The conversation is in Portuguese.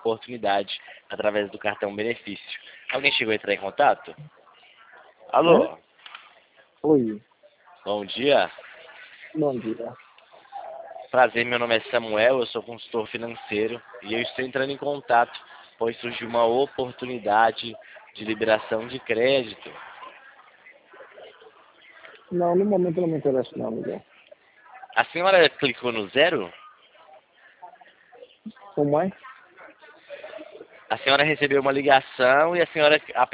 oportunidade através do cartão benefício. Alguém chegou a entrar em contato? Alô? Oi, Bom dia. bom dia. Prazer, meu nome é Samuel, eu sou consultor financeiro e eu estou entrando em contato, pois surgiu uma oportunidade de liberação de crédito. Não, no momento não me interessa não, Miguel. A senhora clicou no zero? Como é? A senhora recebeu uma ligação e a senhora